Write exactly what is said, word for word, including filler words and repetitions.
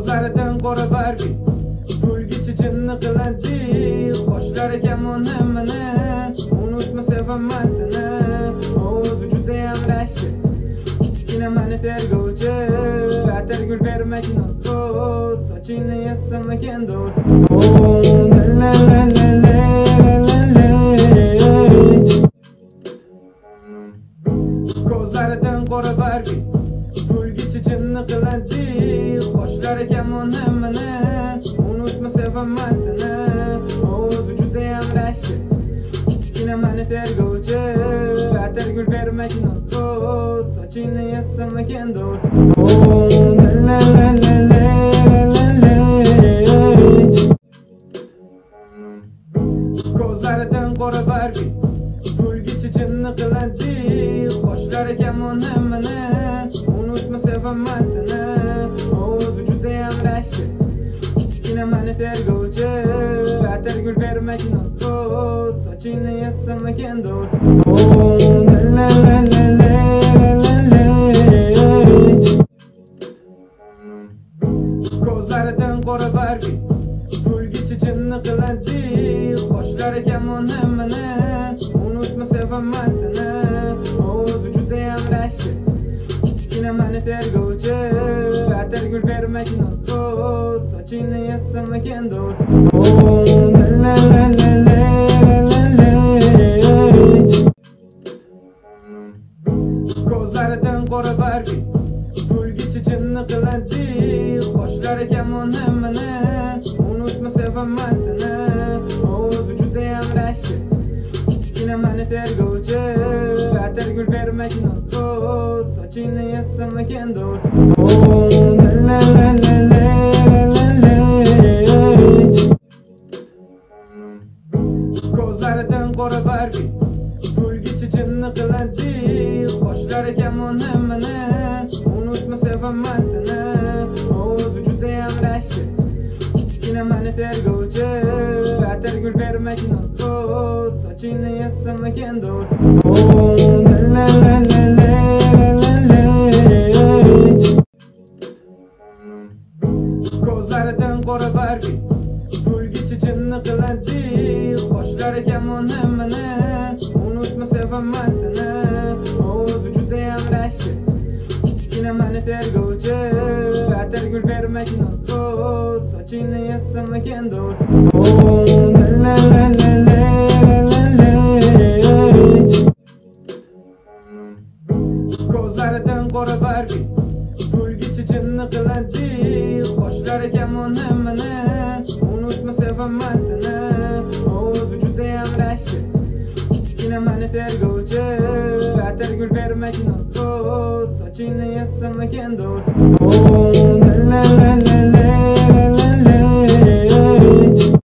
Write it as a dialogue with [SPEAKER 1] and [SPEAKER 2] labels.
[SPEAKER 1] Ko'zlaridan qora bargi kulgichi jinni qiladi. Qoshlari kamon hammani unutma sevaman seni. O'zi judayam rashki kichkina mani tergovchi. Atirgul bermak nosor sochingni yassamagan dur. La la la la la la. Ko'zlaridan qora bargi kulgichi jinni qiladi. Qoshlari kamon hammani unutma sevaman seni. O'zi judayam rashki kichkina mani tergovchi. Atirgul bermak nosor sochingni yassamagan dur. La la la la la la. Ko'zlaridan qora bargi kulgichi jinni qiladi. Qoshlari kamon hammani unutma sevaman seni. O'zi judayam rashki kichkina mani tergovchi. Atirgul bermak nosor sochingni yassamagan dur. La la la la la la. Ko'zlaridan qora bargi kulgichi jinni qiladi. Qoshlari kamon hammani unutma sevaman seni. O'zi judayam rashki kichkina mani tergovchi. Atirgul bermak nosor sochingni yassamagan dur. La la la la la la. Ko'zlaridan qora bargi kulgichi jinni qiladi. Qoshlari kamon hammani unutma sevaman seni. O'zi judayam rashki kichkina mani tergovchi. Atirgul bermak nosor sochingni yassamagan dur. La la la la la la. Ko'zlaridan qora bargi kulgichi jinni qiladi. Qoshlari kamon hammani unutma sevaman seni. O'zi judayam rashki kichkina mani tergovchi. Atirgul bermak nosor sochingni yassamagan dur. La la la la la la. Ko'zlaridan qora bargi kulgichi jinni qiladi. Qoshlari kamon hammani unutma sevaman seni. O'zi judayam rashki kichkina mani tergovchi. Atirgul bermak nosor sochingni yassamagan dur. La la la la la la. Ko'zlaridan qora bargi kulgichi jinni qiladi. Qoshlari kamon hammani unutma sevaman seni. O'zi judayam rashki kichkina mani tergovchi. Atirgul bermak nosor sochingni yassamagan dur. La la la la.